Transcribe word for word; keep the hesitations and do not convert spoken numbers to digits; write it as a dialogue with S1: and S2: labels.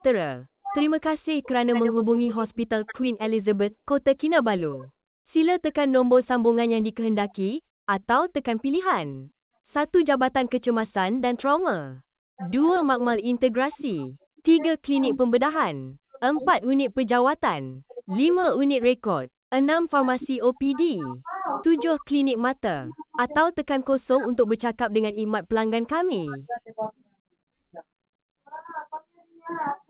S1: sejahtera. Terima kasih kerana menghubungi Hospital Queen Elizabeth, Kota Kinabalu. Sila tekan nombor sambungan yang dikehendaki atau tekan pilihan. Satu Jabatan Kecemasan dan Trauma. Dua Makmal Integrasi. Tiga Klinik Pembedahan. Empat Unit Pejawatan. Lima Unit Rekod. Enam Farmasi O P D. Tujuh Klinik Mata. Atau tekan kosong untuk bercakap dengan imat pelanggan kami.